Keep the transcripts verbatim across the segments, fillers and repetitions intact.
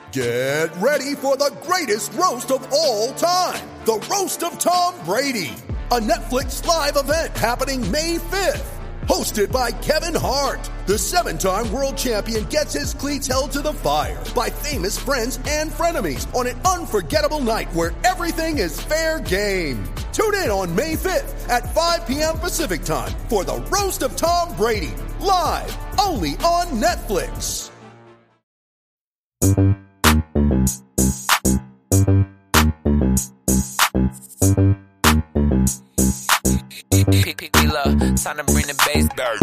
Get ready for the greatest roast of all time, the Roast of Tom Brady, a Netflix live event happening May fifth. Hosted by Kevin Hart, the seven-time world champion gets his cleats held to the fire by famous friends and frenemies on an unforgettable night where everything is fair game. Tune in on May fifth at five p.m. Pacific time for the Roast of Tom Brady, live only on Netflix. Time to bring the bass back.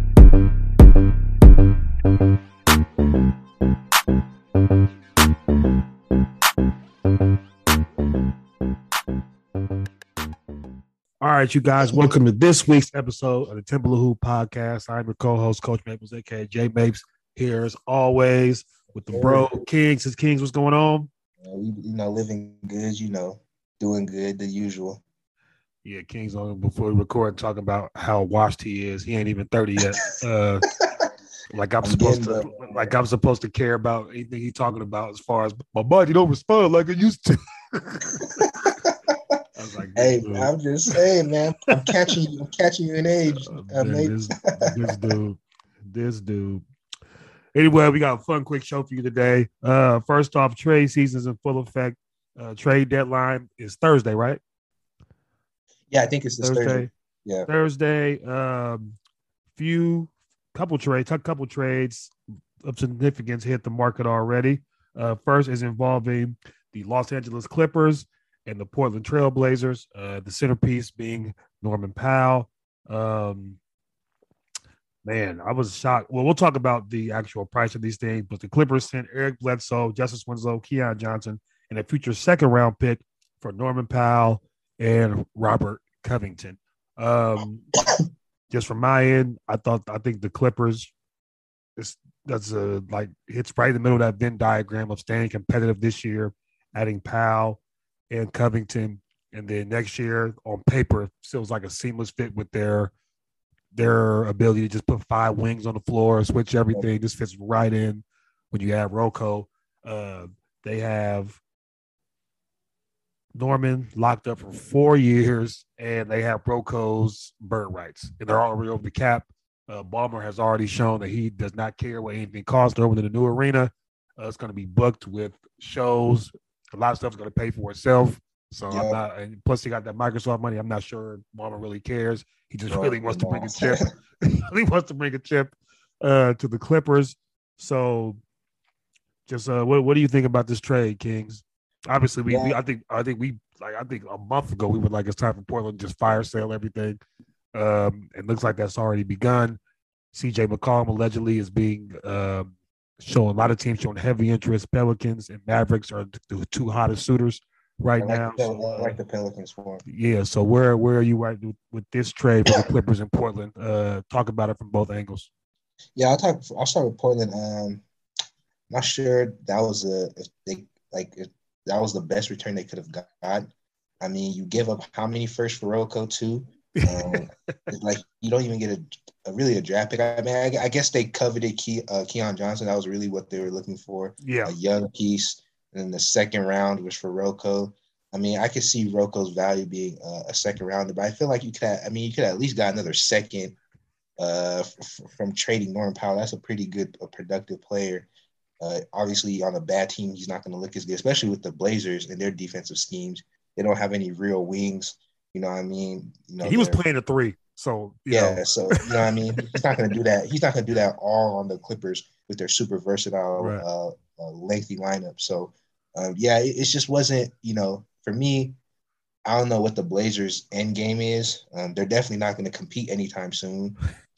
All right, you guys, welcome to this week's episode of the Temple of Hoop podcast. I'm your co-host, Coach Maples, aka Jay Mapes, here as always with the bro Kings. His Kings, what's going on? Uh, we, you know, living good, you know, doing good, the usual. Yeah, King's on before we record talking about how washed he is. He ain't even thirty yet. Uh, like I'm, I'm supposed to, the, like I'm supposed to care about anything he's talking about as far as my body don't respond like it used to. I was like, hey, dude. I'm just saying, man. I'm catching you. I'm catching you in age, uh, man, this, this dude, this dude. Anyway, we got a fun, quick show for you today. Uh, first off, trade season's in full effect. Uh, trade deadline is Thursday, right? Yeah, I think it's this Thursday. Thursday. Yeah, Thursday. Um, few, couple trades, a couple trades of significance hit the market already. Uh, first is involving the Los Angeles Clippers and the Portland Trail Blazers. Uh, the centerpiece being Norman Powell. Um, man, I was shocked. Well, we'll talk about the actual price of these things, but the Clippers sent Eric Bledsoe, Justice Winslow, Keon Johnson, and a future second round pick for Norman Powell and Robert Covington. Um, just from my end, I thought I think the Clippers is that's a like hits right in the middle of that Venn diagram of staying competitive this year, adding Powell and Covington, and then next year on paper feels like a seamless fit with their their ability to just put five wings on the floor, switch everything. This fits right in when you add Rocco. Uh, they have Norman locked up for four years, and they have Rocco's bird rights, and they're already over the cap. Uh, Ballmer has already shown that he does not care what anything costs over in the new arena. Uh, it's going to be booked with shows. A lot of stuff is going to pay for itself. So yeah. I'm not, and plus he got that Microsoft money. I'm not sure Ballmer really cares. He just no, really wants no. to bring a chip. He really wants to bring a chip uh, to the Clippers. So, just uh, what what do you think about this trade, Kings? Obviously, we, yeah. we I think I think we like I think a month ago we were like it's time for Portland to just fire sale everything. Um, it looks like that's already begun. C J McCollum allegedly is being um, shown. A lot of teams showing heavy interest. Pelicans and Mavericks are the two hottest suitors right I like now. The, so, uh, I like the Pelicans for him. Yeah. So where where are you right with, with this trade for the Clippers in Portland? Uh, talk about it from both angles. Yeah, I'll talk. I'll start with Portland. Um, not sure that was a if they like if that was the best return they could have got. I mean, you give up how many first for Rocco too? Um, it's like you don't even get a, a really a draft pick. I mean, I, I guess they coveted Key, uh, Keon Johnson. That was really what they were looking for. Yeah, a young piece. And then the second round was for Rocco. I mean, I could see Rocco's value being uh, a second rounder, but I feel like you could. Have, I mean, you could at least got another second uh, f- from trading Norman Powell. That's a pretty good, a productive player. Uh, obviously, on a bad team, he's not going to look as good, especially with the Blazers and their defensive schemes. They don't have any real wings. You know what I mean? You know, he was playing a three, so yeah. know. So you know what I mean? He's not going to do that. He's not going to do that all on the Clippers with their super versatile, right. uh, uh, lengthy lineup. So um, yeah, it, it just wasn't. You know, for me, I don't know what the Blazers' end game is. Um, they're definitely not going to compete anytime soon.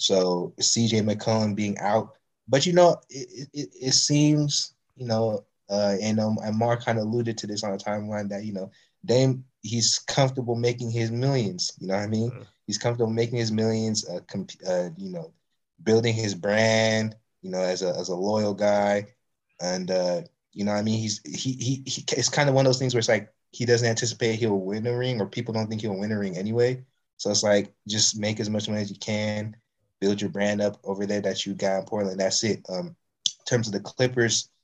So C J McCollum being out. But, you know, it, it, it seems, you know, uh, and, um, and Mark kind of alluded to this on the timeline that, you know, Dame, he's comfortable making his millions. You know what I mean? Uh, he's comfortable making his millions, uh, comp- uh, you know, building his brand, you know, as a as a loyal guy. And, uh, you know what I mean? He's he, he he it's kind of one of those things where it's like he doesn't anticipate he'll win a ring, or people don't think he'll win a ring anyway. So it's like just make as much money as you can. Build your brand up over there that you got in Portland. That's it. Um, in terms of the Clippers,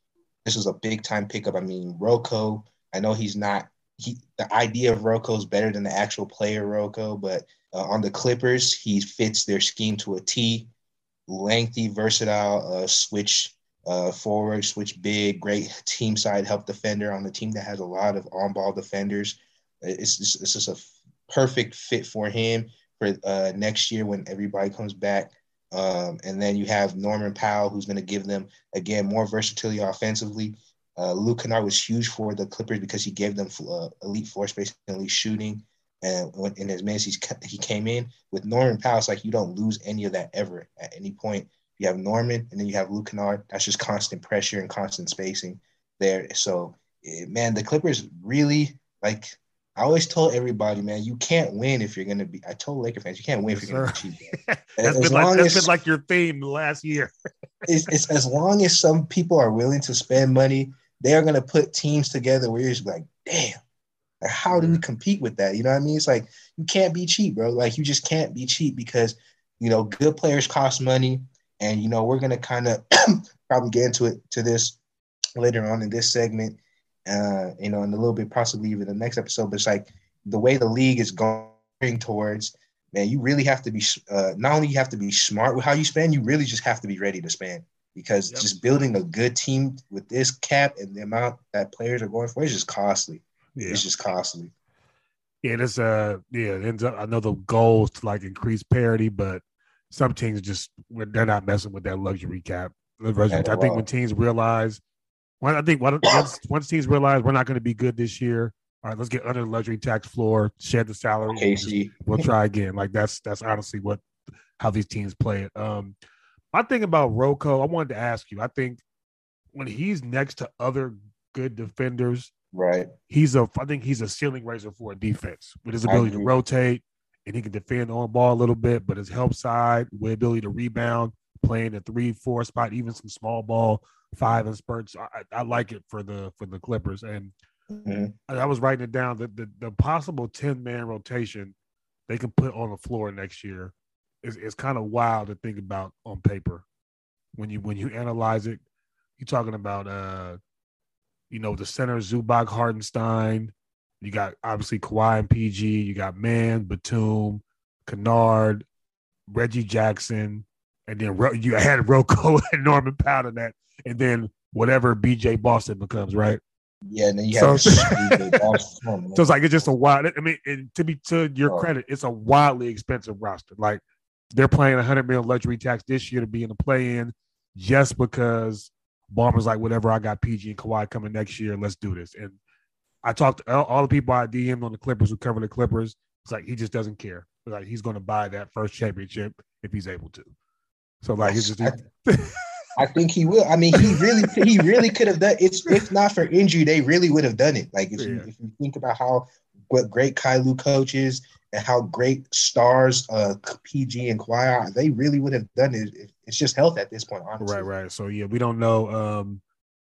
this was a big time pickup. I mean, Rocco, I know he's not he the idea of Rocco is better than the actual player Rocco, but uh, on the Clippers, he fits their scheme to a T. Lengthy, versatile, uh, switch uh, forward, switch big, great team side help defender on the team that has a lot of on ball defenders. It's just, it's just a perfect fit for him for uh, next year when everybody comes back. Um, and then you have Norman Powell, who's going to give them, again, more versatility offensively. Uh, Luke Kennard was huge for the Clippers because he gave them uh, elite floor space and elite shooting. And when in his minutes he's, he came in with Norman Powell, it's like you don't lose any of that ever at any point. You have Norman, and then you have Luke Kennard. That's just constant pressure and constant spacing there. So, man, the Clippers really, like, I always told everybody, man, you can't win if you're going to be – I told Laker fans, you can't win yes, if you're going to be cheap. that's been, like, that's as, been like your theme last year. it's, it's as long as some people are willing to spend money, they are going to put teams together where you're just like, damn. Like, how do we compete with that? You know what I mean? It's like, you can't be cheap, bro. Like, you just can't be cheap because, you know, good players cost money. And, you know, we're going to kind of probably get into it to this later on in this segment, uh, you know, and a little bit possibly even the next episode. But it's like the way the league is going towards, man, you really have to be uh, – not only you have to be smart with how you spend, you really just have to be ready to spend. Because yep. just building a good team with this cap and the amount that players are going for is just costly. Yeah. It's just costly. Yeah, it's uh, yeah. It ends up, I know the goal is to like increase parity, but some teams just they're not messing with that luxury cap. I think when teams realize, when I think once once teams realize we're not going to be good this year, all right, let's get under the luxury tax floor, shed the salary, okay, just, we'll try again. Like that's that's honestly what how these teams play it. Um, my thing about Rocco, I wanted to ask you. I think when he's next to other good defenders. Right. He's a I think he's a ceiling raiser for a defense with his ability to rotate and he can defend on ball a little bit, but his help side, with ability to rebound, playing a three, four spot, even some small ball, five and spurts. I, I like it for the for the Clippers. And mm-hmm. I, I was writing it down that the, the possible ten-man rotation they can put on the floor next year is, is kind of wild to think about on paper. When you when you analyze it, you're talking about uh you know, the center, Zubac, Hartenstein. You got, obviously, Kawhi and P G. You got Mann, Batum, Kennard, Reggie Jackson. And then Ro- you had Rocco and Norman Powell in that. And then whatever B J Boston becomes, right? Yeah, and then you have so, B J Boston. So it's like it's just a wild – I mean, and to be to your oh. credit, it's a wildly expensive roster. Like, they're playing one hundred million luxury tax this year to be in the play-in just because – Ballmer's like, whatever, I got P G and Kawhi coming next year. Let's do this. And I talked to all, all the people I D M'd on the Clippers who cover the Clippers. It's like he just doesn't care. Like he's going to buy that first championship if he's able to. So like he's just. I, I think he will. I mean, he really, he really could have done. It's if not for injury, they really would have done it. Like if yeah. you if you think about how what great Kai Lu coaches and how great stars uh, P G and Kawhi are, they really would have done it. It's just health at this point, honestly. Right, right. So, yeah, we don't know. Um,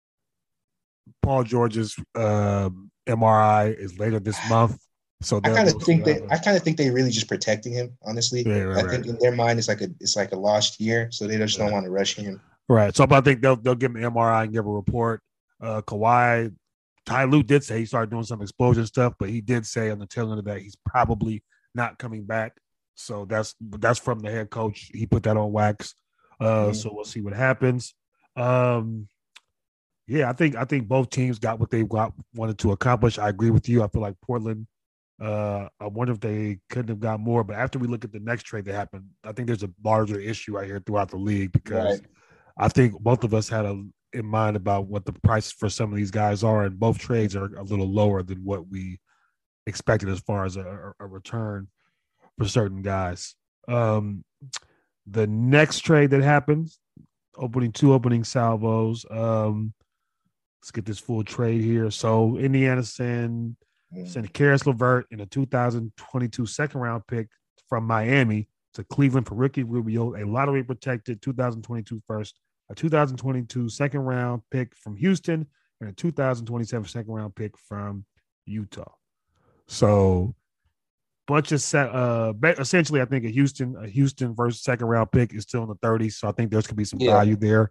Paul George's uh, M R I is later this month. So I kind of think that I kind of think they really just protecting him, honestly. Yeah, right, I think right. in their mind it's like a it's like a lost year, so they just yeah. don't want to rush him. Right. So I think they'll they'll give him an M R I and give a report. Uh, Kawhi, Ty Lue did say he started doing some explosion stuff, but he did say on the tail end of that he's probably not coming back. So that's that's from the head coach. He put that on wax. Uh, mm-hmm. So we'll see what happens. Um, yeah, I think I think both teams got what they got wanted to accomplish. I agree with you. I feel like Portland. Uh, I wonder if they couldn't have got more. But after we look at the next trade that happened, I think there's a larger issue right here throughout the league because right. I think both of us had a in mind about what the price for some of these guys are, and both trades are a little lower than what we expected as far as a, a return for certain guys. Um, the next trade that happens, opening two opening salvos. Um, let's get this full trade here. So Indiana sent sent Karis LeVert in a two thousand twenty-two second round pick from Miami to Cleveland for Ricky Rubio, a lottery protected two thousand twenty-two first, a two thousand twenty-two second round pick from Houston, and a two thousand twenty-seven second round pick from Utah. So bunch of set, uh, essentially, I think a Houston, a Houston versus second round pick is still in the thirties. So I think there's could be some yeah. value there.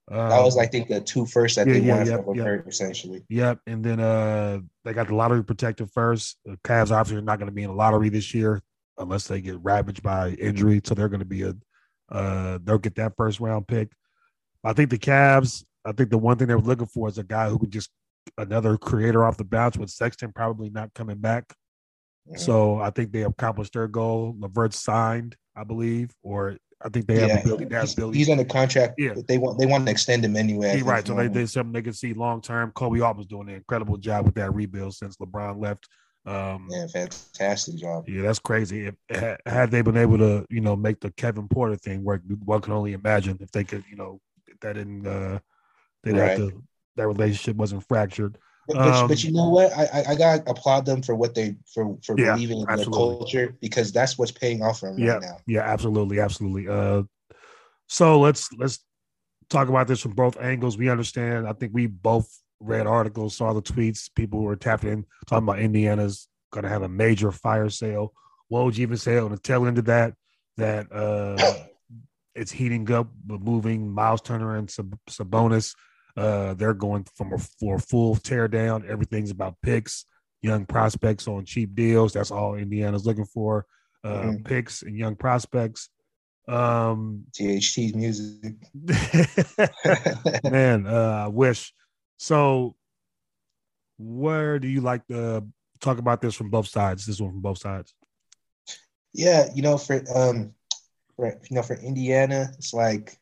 Um, That was, I think, the two first that yeah, they yeah, wanted yep, from yep, Levert, essentially. yep. And then uh, they got the lottery protected first. The Cavs obviously are not going to be in the lottery this year unless they get ravaged by injury. So they're going to be a uh, they'll get that first round pick. I think the Cavs. I think the one thing they were looking for is a guy who could just another creator off the bounce. With Sexton probably not coming back, mm-hmm. so I think they accomplished their goal. LeVert signed, I believe, or I think they have yeah, ability. They have he's, ability. He's under contract. Yeah, but they want they want to extend him anyway. yeah, right. So they did something they can see long term. Kobe Hart was doing an incredible job with that rebuild since LeBron left. Um, yeah, fantastic job. Yeah, that's crazy. If, had they been able to, you know, make the Kevin Porter thing work, one can only imagine if they could, you know, if that didn't, uh, they'd right. have to, that relationship wasn't fractured. But, um, but you know what? I I gotta applaud them for what they for for yeah, believing in absolutely. their culture, because that's what's paying off for them yeah, right now. Yeah, absolutely, absolutely. Uh, so let's let's talk about this from both angles. We understand. I think we both read articles, saw the tweets. People were tapping in talking about Indiana's going to have a major fire sale. Woj even said on the tail end of that that uh, it's heating up, but moving Miles Turner and Sab- Sabonis. Uh, they're going from a, for a full tear down. Everything's about picks, young prospects on cheap deals. That's all Indiana's looking for, uh, mm-hmm. picks and young prospects. Um, T H T's music. Man, uh, I wish. So where do you like to talk about this from both sides? This one from both sides. Yeah, you know, for um, for you know, for Indiana, it's like,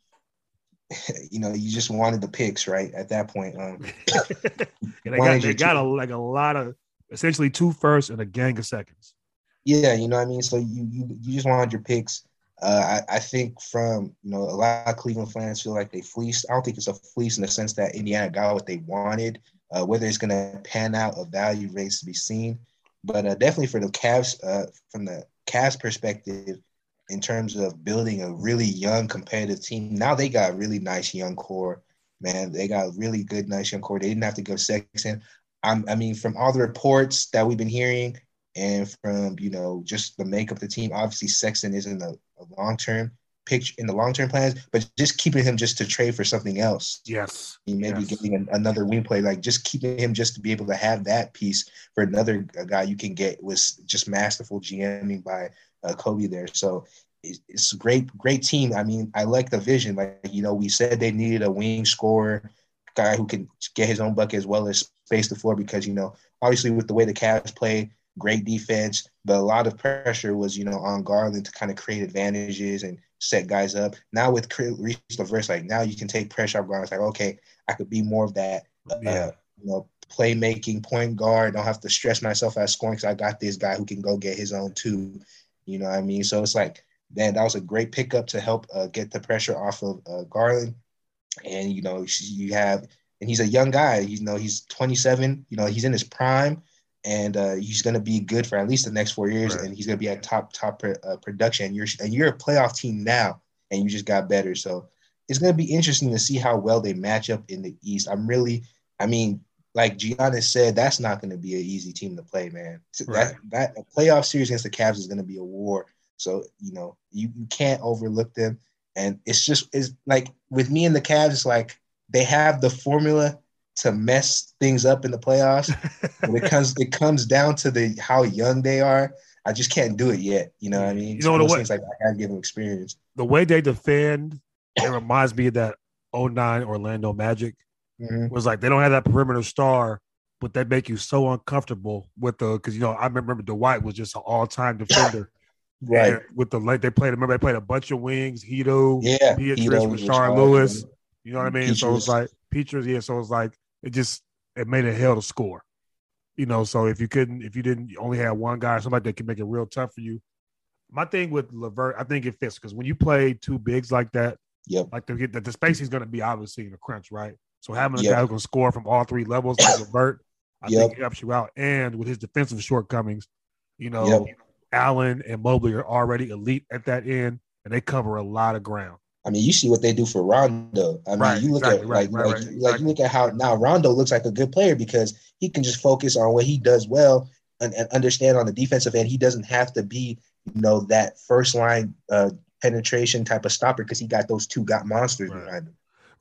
you know, you just wanted the picks, right? At that point, um, and they got they got a, like a lot of essentially two firsts and a gang of seconds. Yeah, you know what I mean. So you you you just wanted your picks. Uh, I, I think from, you know, a lot of Cleveland fans feel like they fleeced. I don't think it's a fleece in the sense that Indiana got what they wanted. Uh, whether it's going to pan out, a value race to be seen. But uh, definitely for the Cavs, uh, from the Cavs perspective, in terms of building a really young competitive team, now they got a really nice young core, man. They got a really good, nice young core. They didn't have to go Sexton. I'm, I mean, from all the reports that we've been hearing and from, you know, just the makeup of the team, obviously Sexton isn't a, a long-term picture in the long-term plans, but just keeping him just to trade for something else. Yes. Maybe yes. getting an, another wing play, like just keeping him just to be able to have that piece for another guy you can get was just masterful GMing by uh, Kobe there. So it's, it's a great, great team. I mean, I like the vision. Like, you know, we said they needed a wing scorer, guy who can get his own bucket as well as space the floor because, you know, obviously with the way the Cavs play, great defense, but a lot of pressure was, you know, on Garland to kind of create advantages and set guys up. Now with Reese LeVert, like now you can take pressure off Garland. It's like, okay, I could be more of that, uh, yeah. you know, playmaking point guard. Don't have to stress myself out scoring because I got this guy who can go get his own too. You know what I mean? So it's like, man, that was a great pickup to help uh, get the pressure off of uh, Garland. And, you know, you have, and he's a young guy, you know, he's twenty-seven, you know, he's in his prime. And uh, he's going to be good for at least the next four years, right. And he's going to be at top top uh, production. And you're and you're a playoff team now, and you just got better. So it's going to be interesting to see how well they match up in the East. I'm really, I mean, like Giannis said, that's not going to be an easy team to play, man. Right. That that a playoff series against the Cavs is going to be a war. So you know you, you can't overlook them. And it's just it's like with me and the Cavs, it's like they have the formula to mess things up in the playoffs. When it comes, it comes down to the how young they are. I just can't do it yet. You know what I mean? You know the way, things like I gotta give them experience. The way they defend, it reminds me of that oh nine Orlando Magic. Mm-hmm. It was like they don't have that perimeter star, but they make you so uncomfortable with the because you know I remember Dwight was just an all time defender. Right. And with the like they played, remember they played a bunch of wings, Hito, yeah, Beatrice, Rashard Lewis. You know what I mean? Peaches. So it's like Peaches, yeah. So it's like it just it made it hell to score. You know, so if you couldn't, if you didn't, you only had one guy, somebody that can make it real tough for you. My thing with LeVert, I think it fits because when you play two bigs like that, yep. like the the, the space is going to be obviously in a crunch, right? So having a yep. guy who can score from all three levels like LeVert, I yep. think it helps you out. And with his defensive shortcomings, you know, yep. Allen and Mobley are already elite at that end, and they cover a lot of ground. I mean, you see what they do for Rondo. I mean, right, you look exactly, at right, like, right, like, right, like exactly. you look at how now Rondo looks like a good player because he can just focus on what he does well and, and understand on the defensive end. He doesn't have to be, you know, that first line uh, penetration type of stopper because he got those two got monsters right. behind him.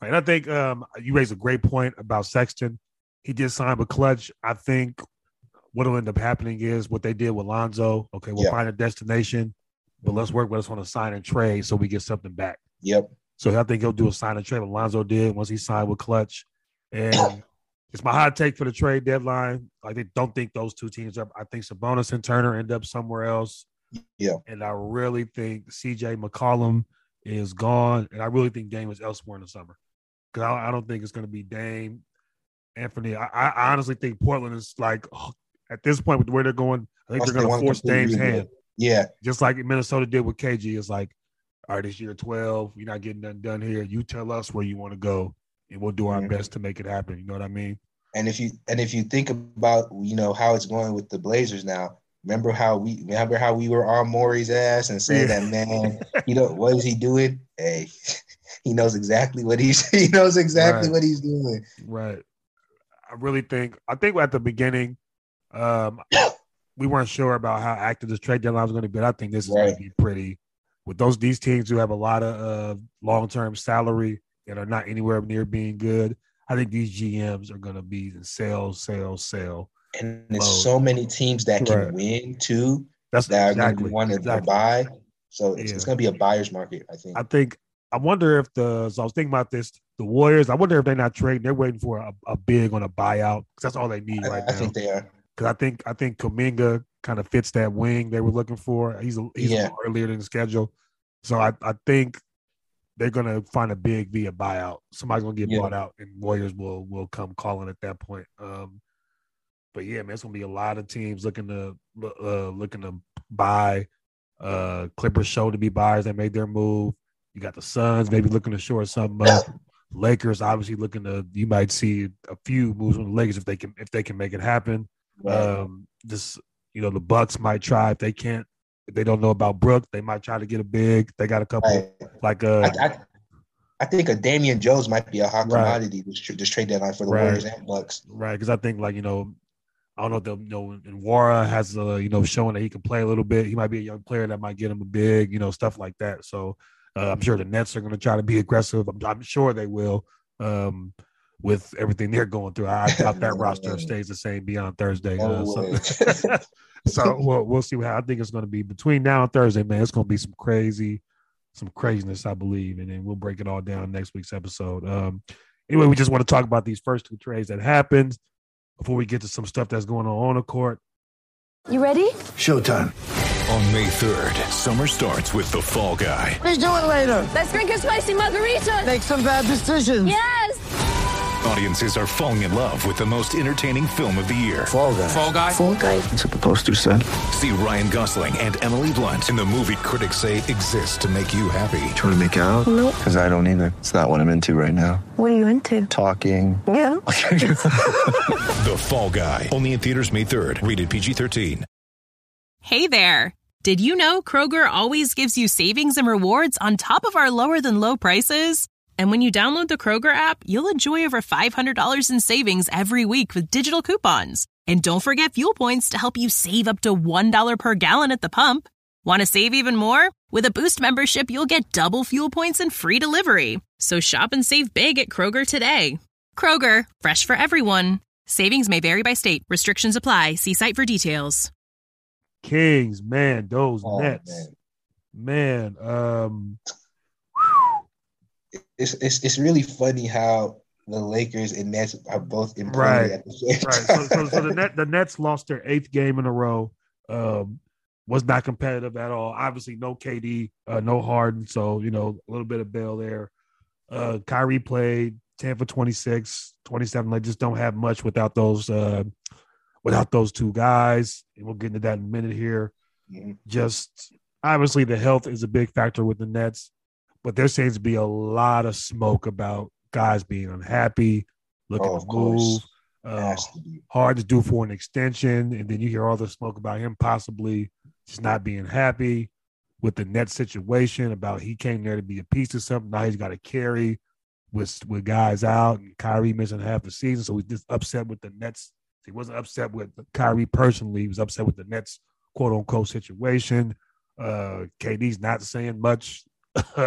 And I think um, you raised a great point about Sexton. He did sign with Clutch. I think what will end up happening is what they did with Lonzo. Okay, we'll Yeah. find a destination, but let's work with us on a sign and trade so we get something back. Yep. So I think he'll do a sign and trade what Lonzo did once he signed with Clutch. And it's my hot take for the trade deadline. I think, don't think those two teams up. I think Sabonis and Turner end up somewhere else. Yeah. And I really think C J McCollum is gone. And I really think Dame is elsewhere in the summer. Because I, I don't think it's going to be Dame, Anthony. I, I honestly think Portland is like, oh, at this point with where they're going, I think Once they're they going to want force complete Dame's rebuild. hand. Yeah. Just like Minnesota did with K G. It's like, all right, this year twelve, you're not getting nothing done here. You tell us where you want to go, and we'll do our Mhm. best to make it happen. You know what I mean? And if you and if you think about, you know, how it's going with the Blazers now, remember how we remember how we were on Maury's ass and saying Yeah. that, man, you know, what is he doing? Hey, he knows exactly what he's he knows exactly Right. what he's doing. Right. I really think I think at the beginning, um, we weren't sure about how active this trade deadline was going to be. But I think this is going Right. to be pretty with those these teams who have a lot of uh, long term salary and are not anywhere near being good. I think these G Ms are going to be in sell, sell, sell. And there's Load. so many teams that can Right. win too That's that are exactly going to want to exactly. buy. So it's, Yeah. it's going to be a buyer's market, I think. I think I wonder if the so I was thinking about this. The Warriors. I wonder if they're not trading. They're waiting for a, a big on a buyout because that's all they need I, right I now. think they are. Because I think I think Kuminga kind of fits that wing they were looking for. He's a, he's Yeah. a little earlier than the schedule, so I, I think they're gonna find a big via buyout. Somebody's gonna get Yeah. bought out, and Warriors will will come calling at that point. Um, but yeah, man, it's gonna be a lot of teams looking to uh, looking to buy. Uh, Clippers show to be buyers. They made their move. You got the Suns maybe looking to shore something up. Lakers obviously looking to. You might see a few moves from the Lakers if they can if they can make it happen. Right. Um, this you know the Bucks might try if they can't. If they don't know about Brooke, they might try to get a big. They got a couple Right. like uh I, I, I think a Damian Jones might be a hot Right. commodity this, tr- this trade deadline for the Right. Warriors and Bucks. right because I think like you know I don't know if they'll you know and Wara has uh you know showing that he can play a little bit. He might be a young player that might get him a big you know stuff like that. So uh, I'm sure the Nets are going to try to be aggressive. I'm, I'm sure they will. Um, with everything they're going through, I doubt that No roster way. stays the same beyond Thursday. No Uh, way. so so we'll, we'll see how I think it's going to be between now and Thursday, man. It's going to be some crazy, some craziness, I believe, and then we'll break it all down next week's episode. Um, anyway, we just want to talk about these first two trades that happened before we get to some stuff that's going on on the court. You ready? Showtime. On May third, summer starts with The Fall Guy. Let's do it later. Let's drink a spicy margarita. Make some bad decisions. Yes. Audiences are falling in love with the most entertaining film of the year. Fall guy. Fall guy. Fall guy. That's what the poster said. See Ryan Gosling and Emily Blunt in the movie critics say exists to make you happy. Trying to make it out? Nope. Because I don't either. It's not what I'm into right now. What are you into? Talking. Yeah. The Fall Guy. Only in theaters May third. Rated P G thirteen. Hey there. Did you know Kroger always gives you savings and rewards on top of our lower than low prices? And when you download the Kroger app, you'll enjoy over five hundred dollars in savings every week with digital coupons. And don't forget fuel points to help you save up to one dollar per gallon at the pump. Want to save even more? With a Boost membership, you'll get double fuel points and free delivery. So shop and save big at Kroger today. Kroger, fresh for everyone. Savings may vary by state. Restrictions apply. See site for details. Kings, man, those Oh, Nets, man. man. Um, It's, it's it's really funny how the Lakers and Nets are both imploding Right. at the same right. time. So, so, so the net the Nets lost their eighth game in a row. Um, was not competitive at all. Obviously, no K D, uh, no Harden. So you know a little bit of bail there. Uh, Kyrie played ten for twenty-six, twenty-seven. They just don't have much without those uh, without those two guys. And we'll get into that in a minute here. Mhm. Just obviously the health is a big factor with the Nets, but there seems to be a lot of smoke about guys being unhappy, looking Oh, to of move. course. Uh, Has to be. hard to do for an extension, and then you hear all the smoke about him possibly just not being happy with the Nets situation, about he came there to be a piece of something. Now he's got to carry with with guys out, and Kyrie missing half the season, so he's just upset with the Nets. He wasn't upset with Kyrie personally; he was upset with the Nets quote unquote situation. Uh, K D's not saying much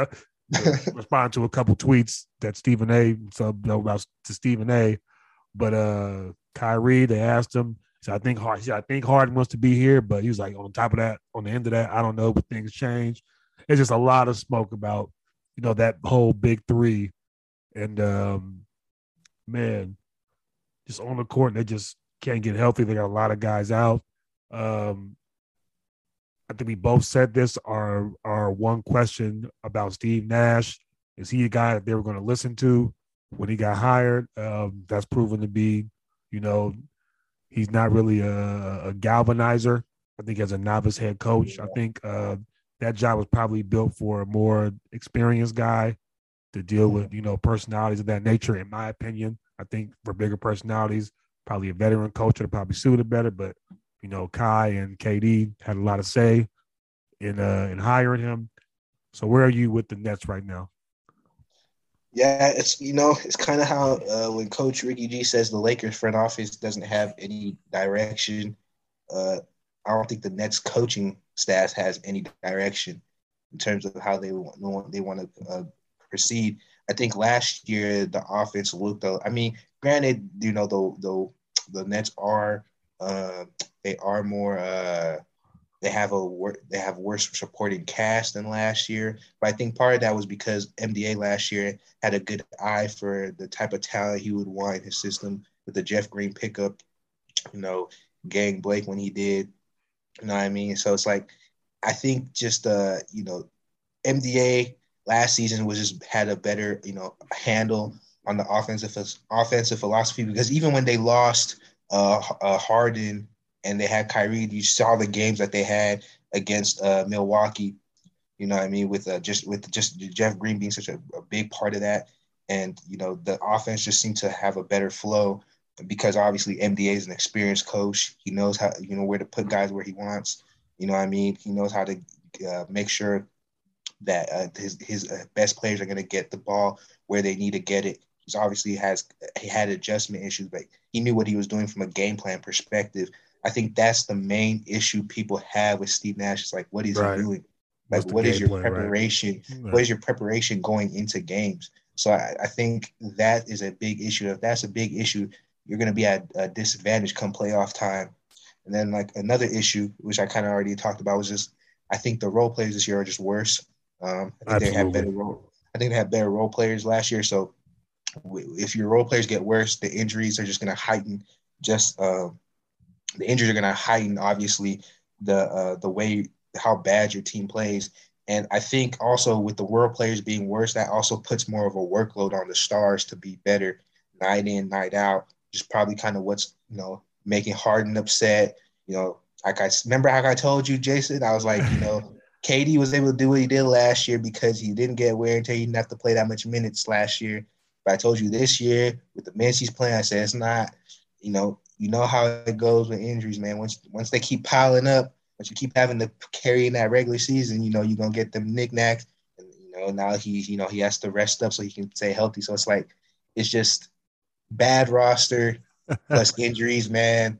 to respond to a couple tweets that Stephen A. So about to Stephen A. But uh, Kyrie, they asked him. So I think Hard, I think Harden wants to be here, but he was like, on top of that, on the end of that, I don't know, but things change. It's just a lot of smoke about, you know, that whole big three, and um, man, just on the court, they just can't get healthy. They got a lot of guys out. Um, I think we both said this. Our our one question about Steve Nash, is he a guy that they were going to listen to when he got hired? Um, that's proven to be, you know, he's not really a, a galvanizer. I think as a novice head coach, I think uh, that job was probably built for a more experienced guy to deal with, you know, personalities of that nature, in my opinion. I think for bigger personalities, probably a veteran coach would probably suited better, but you know, Kai and K D had a lot of say in uh, in hiring him. So where are you with the Nets right now? Yeah, it's, you know, it's kind of how uh, when Coach Ricky G says the Lakers front office doesn't have any direction. Uh, I don't think the Nets coaching staff has any direction in terms of how they want they want to uh, proceed. I think last year the offense looked. I mean, granted, you know, the the the Nets are. Uh, they are more. Uh, they have a wor- they have worse supporting cast than last year, but I think part of that was because M D A last year had a good eye for the type of talent he would want in his system with the Jeff Green pickup. You know, Gang Blake when he did. You know what I mean? So it's like, I think just uh, you know, M D A last season was just had a better, you know, handle on the offensive offensive philosophy, because even when they lost uh, uh Harden and they had Kyrie, you saw the games that they had against uh, Milwaukee. You know what I mean? With uh, just with just Jeff Green being such a, a big part of that, and you know the offense just seemed to have a better flow because obviously M D A is an experienced coach. He knows how, you know, where to put guys where he wants. You know what I mean? He knows how to uh, make sure that uh, his his uh, best players are going to get the ball where they need to get it. He's obviously has he had adjustment issues, but he knew what he was doing from a game plan perspective. I think that's the main issue people have with Steve Nash. It's like, what is right. he doing? Like, what is your plan, preparation? Right. What is your preparation going into games? So I, I think that is a big issue. If that's a big issue, you're going to be at a disadvantage come playoff time. And then, like, another issue, which I kind of already talked about, was just I think the role players this year are just worse. Um, I think Absolutely. they have better role. I think they have better role players last year. So if your role players get worse, the injuries are just going to heighten. Just uh, the injuries are going to heighten, obviously, the uh, the way how bad your team plays. And I think also with the role players being worse, that also puts more of a workload on the stars to be better night in, night out. Just probably kind of what's, you know, making Harden upset. You know, like I remember how I told you, Jason, I was like, you know, K D was able to do what he did last year because he didn't get wear and tear. He didn't have to play that much minutes last year. But I told you this year with the minutes he's playing, I said it's not, you know, you know how it goes with injuries, man. Once once they keep piling up, once you keep having to carry in that regular season, you know, you're going to get them knickknacks. And, you know, now he, you know, he has to rest up so he can stay healthy. So it's like, it's just bad roster plus injuries, man.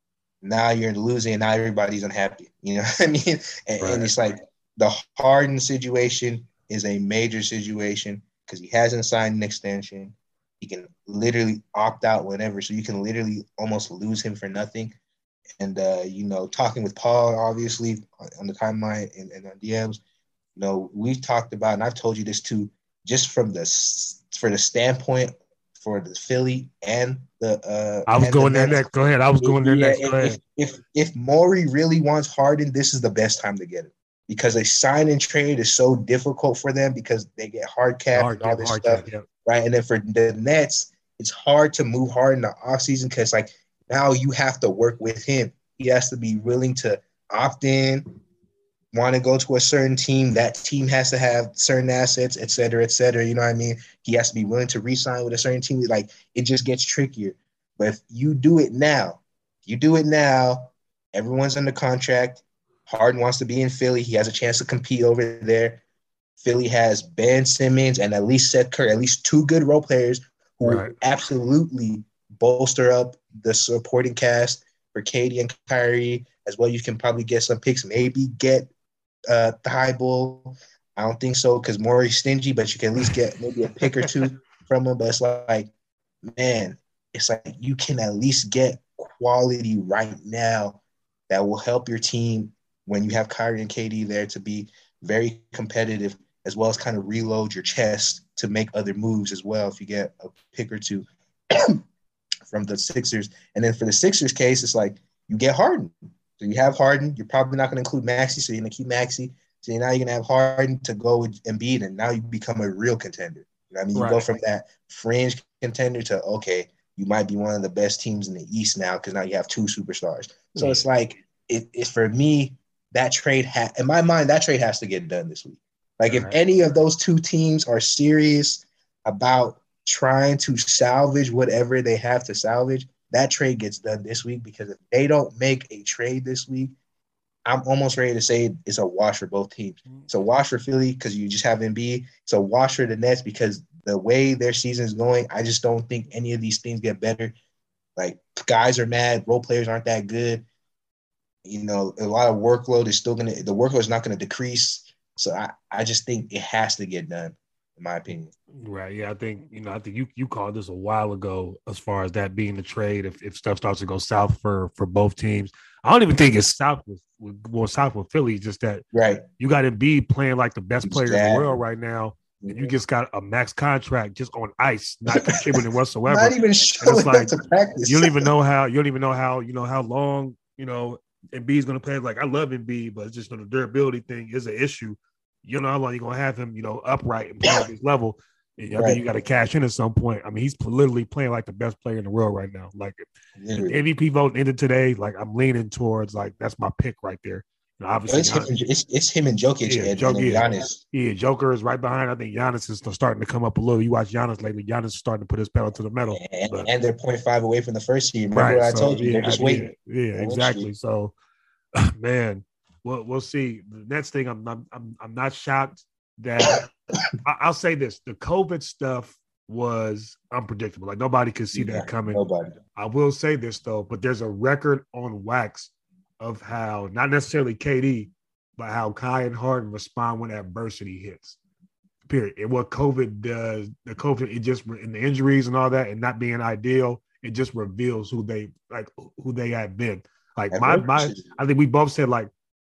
Now you're losing and now everybody's unhappy. You know what I mean? And, right. and it's like the Harden situation is a major situation because he hasn't signed an extension. He can literally opt out whenever. So you can literally almost lose him for nothing. And, uh, you know, talking with Paul, obviously, on, on the timeline and, and on D Ms, you know, we've talked about, and I've told you this too, just from the, for the standpoint for the Philly and the uh, – I was going the there Nets, next. Go ahead. I was going there yeah, next. Go if, ahead. If, if, if Morey really wants Harden, this is the best time to get him because a sign and trade is so difficult for them because they get hard cap hard, and all this stuff, cap, yeah. right? And then for the Nets, it's hard to move hard in the offseason because, like, now you have to work with him. He has to be willing to opt in, want to go to a certain team. That team has to have certain assets, et cetera, et cetera. You know what I mean? He has to be willing to re-sign with a certain team. Like, it just gets trickier. But if you do it now, you do it now, everyone's under contract. Harden wants to be in Philly. He has a chance to compete over there. Philly has Ben Simmons and at least Seth Curry, at least two good role players who right. will absolutely bolster up the supporting cast for K D and Kyrie as well. You can probably get some picks, maybe get uh, Thibault. I don't think so because Maury's stingy, but you can at least get maybe a pick or two from him. But it's like, man, it's like you can at least get quality right now that will help your team when you have Kyrie and K D there to be very competitive, as well as kind of reload your chest to make other moves as well if you get a pick or two from the Sixers. And then for the Sixers case, it's like you get Harden. So you have Harden. You're probably not going to include Maxey, so you're going to keep Maxey. So now you're going to have Harden to go with Embiid, and now you become a real contender. You know what I mean? You Right. go from that fringe contender to, okay, you might be one of the best teams in the East now because now you have two superstars. So Yeah. it's like, it, it for me, that trade, ha- in my mind, that trade has to get done this week. Like if Right. any of those two teams are serious about trying to salvage whatever they have to salvage, that trade gets done this week, because if they don't make a trade this week, I'm almost ready to say it's a wash for both teams. It's a wash for Philly because you just have Embiid. It's a wash for the Nets because the way their season is going, I just don't think any of these things get better. Like, guys are mad. Role players aren't that good. You know, a lot of workload is still going to – the workload is not going to decrease. So I, I just think it has to get done, in my opinion. Right. Yeah. I think, you know, I think you, you called this a while ago as far as that being the trade. If, if stuff starts to go south for, for both teams, I don't even think it's south with, with well, south with Philly. Just that Right. you got Embiid playing like the best player in Exactly. the world right now. And you just got a max contract just on ice, not contributing whatsoever. Not even showing like, up to practice. You don't even know how, you don't even know how, you know, how long, you know, Embiid's going to play. Like, I love Embiid, but it's just, you know, the durability thing is an issue. You know how long you're going to have him, you know, upright and play at this level. And I Right. think you got to cash in at some point. I mean, he's literally playing like the best player in the world right now. Like, if Literally. M V P vote ended today, like, I'm leaning towards, like, that's my pick right there. You know, obviously, It's him, and, it's, it's him and Jokic Yeah, and, Jokic, and yeah. Giannis. Yeah, Joker is right behind. I think Giannis is starting to come up a little. You watch Giannis lately. Giannis is starting to put his pedal to the metal. And, But- and they're point five away from the first seed. Remember what I so, told you? Yeah, They're just yeah, waiting. Yeah, They're exactly. waiting. So, man, we'll we'll see. The next thing, I'm I'm I'm, I'm not shocked that I, I'll say this: the COVID stuff was unpredictable. Like, nobody could see Yeah, that coming. Nobody. I will say this though, but there's a record on wax of how, not necessarily K D, but how Kai and Harden respond when adversity hits. Period. And what COVID does, the COVID, it just, and the injuries and all that, and not being ideal, it just reveals who they like, who they have been. Like my my, I think we both said like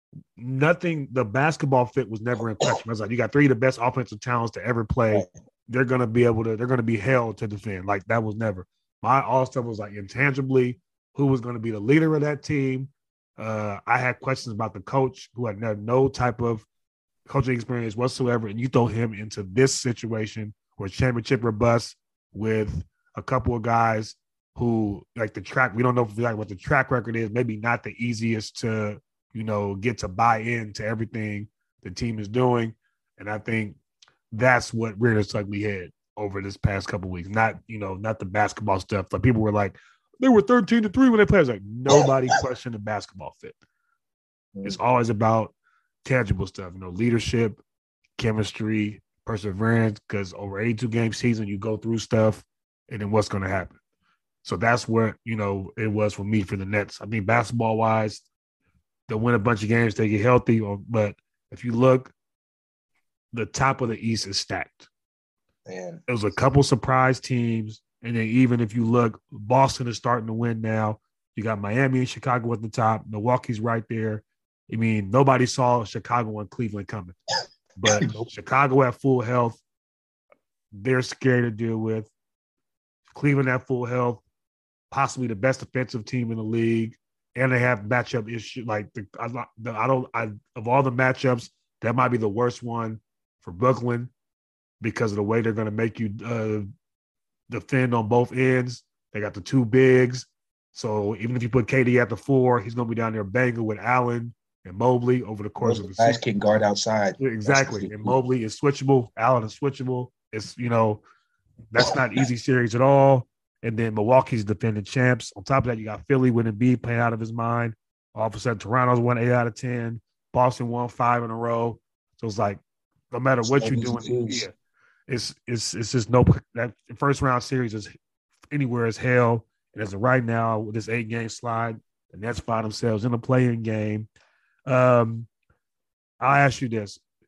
nothing. The basketball fit was never in question. I was like, you got three of the best offensive talents to ever play. Right. They're gonna be able to. They're gonna be held to defend. Like, that was never. My all stuff was like intangibly who was going to be the leader of that team. Uh, I had questions about the coach who had no, no type of coaching experience whatsoever, and you throw him into this situation where championship or bust with a couple of guys who, like, the track, we don't know like what the track record is, maybe not the easiest to, you know, get to buy into everything the team is doing. And I think that's what reared its ugly head over this past couple of weeks. Not, you know, not the basketball stuff. Like, people were like, they were thirteen to three when they played. I was like, nobody questioned the basketball fit. It's always about tangible stuff, you know, leadership, chemistry, perseverance, because over eighty-two game season, you go through stuff, and then what's going to happen. So that's what, you know, it was for me for the Nets. I mean, basketball wise, they'll win a bunch of games, they get healthy, or, but if you look, the top of the East is stacked. Man. There was a couple surprise teams, and then even if you look, Boston is starting to win now. You got Miami and Chicago at the top. Milwaukee's right there. I mean, nobody saw Chicago and Cleveland coming. But Chicago at full health, they're scary to deal with. Cleveland at full health, possibly the best defensive team in the league, and they have matchup issue. Like the, I, the, I don't, I of all the matchups, that might be the worst one for Brooklyn because of the way they're going to make you uh, defend on both ends. They got the two bigs, so even if you put K D at the four, he's going to be down there banging with Allen and Mobley over the course Most of the guys season. can guard outside. Exactly. And Mobley is switchable. Allen is switchable. It's, you know, that's not easy series at all. And then Milwaukee's defending champs. On top of that, you got Philly with Embiid playing out of his mind. All of a sudden, Toronto's won eight out of ten. Boston won five in a row. So it's like, no matter what So you're easy doing, twos. yeah, it's it's it's just no that first round series is anywhere as hell. And as of right now, with this eight game slide, the Nets find themselves in a playing game. Um, I'll ask you this.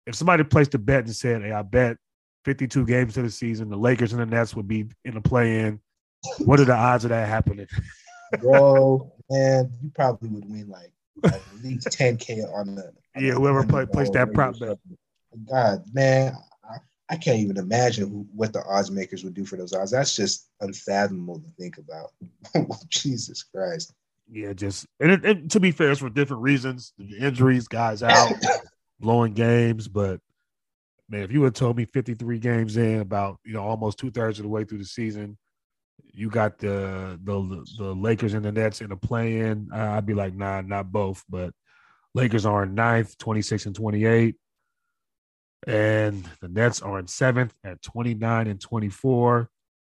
if somebody placed a bet and said, "Hey, I bet fifty-two games to the season, the Lakers and the Nets would be in the play-in," what are the odds of that happening? Bro, man, you probably would win like at least ten K on the on Yeah, the whoever play, placed that prop bet. God, man, I, I can't even imagine who, what the odds makers would do for those odds. That's just unfathomable to think about. Jesus Christ. Yeah, just and, it, and to be fair, it's for different reasons. The injuries, guys out, blowing games. But man, if you had told me fifty-three games in, about you know almost two thirds of the way through the season, you got the the the Lakers and the Nets in the play-in, I'd be like, nah, not both. But Lakers are in ninth, twenty-six and twenty-eight, and the Nets are in seventh at twenty-nine and twenty-four.